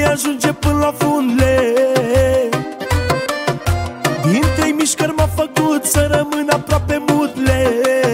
vei ajunge până la funle. Din 3 mișcări m-a făcut să rămân aproape mutle.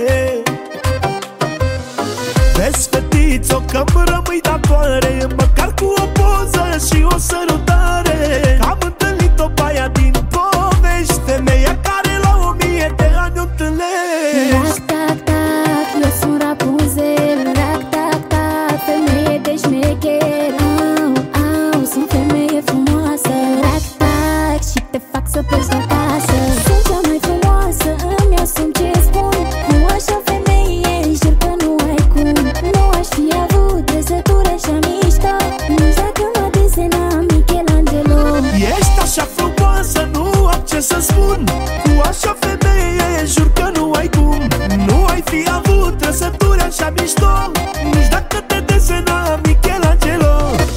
Vezi, fetițo, că-mi rămâi datoare, măcar cu o poză și o sărutare. Am întâlnit-o pe aia din povești, femeia care la 1000 de ani o întâlnești. Tac, tac, tac, eu sunt Rapunzel. Tac, tac, tac, femeie de șmecher. Au, au, sunt femeie frumoasă. Tac, tac, și te fac să pleci de acasă. Sunt cea mai frumoasă, îmi asum ce spun. Cu așa femeie, jur că nu ai cum. Nu aș fi avut trăsături așa mișto, nici dacă mă desena Michelangelo. Ești așa frumoasă, nu am ce să spun. Cu așa femeie, jur că nu ai cum. Nu ai fi avut trăsături așa mișto, nici dacă te desena Michelangelo.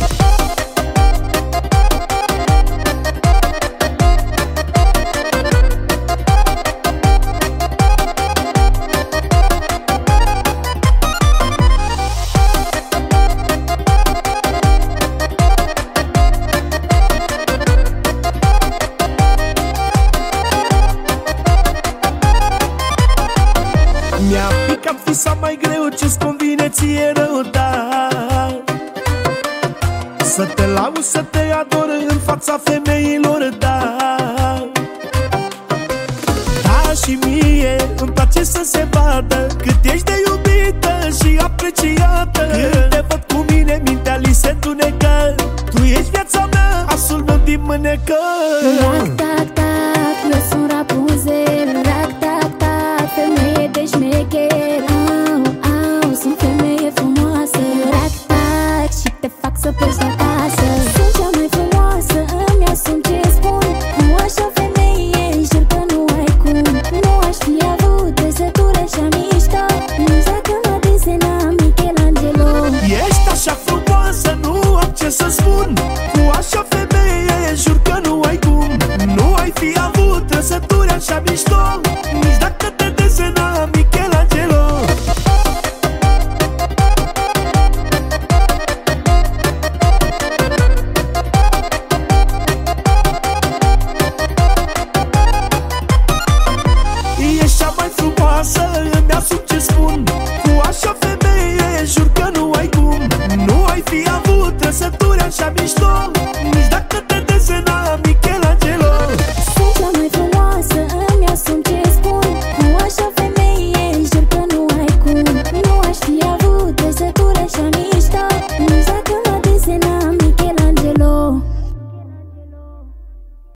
Mi-a picat fisa mai greu, ce-ți convine ție rău, da. Să te laud, să te ador în fața femeilor, da. Da, și mie îmi place să se vadă cât ești de iubită și apreciată. Când te văd cu mine, mintea li se întunecă. Tu ești viața mea, asul meu din mânecă. Tac, tac, tac, eu sunt Rapunzel. Tac, tac, tac, femeie de șmecher. Au, au, sunt femeie frumoasă. Tac, tac, și te fac să pleci de acasă. Sunt cea mai frumoasă, îmi asum ce spun. Cu așa femeie, jur că nu ai cum. Nu aș fi avut trăsături așa mișto, nici dacă mă desena Michelangelo. Ești așa frumoasă, nu am ce să spun. Cu așa femeie, jur că nu ai cum. Nu ai fi avut trăsături așa mișto, nici dacă te desena Michelangelo. Ești cea mai frumoasă, îmi asum ce spun. Cu așa femeie, jur că nu ai cum. Nu ai fi avut trăsături așa mișto, nici dacă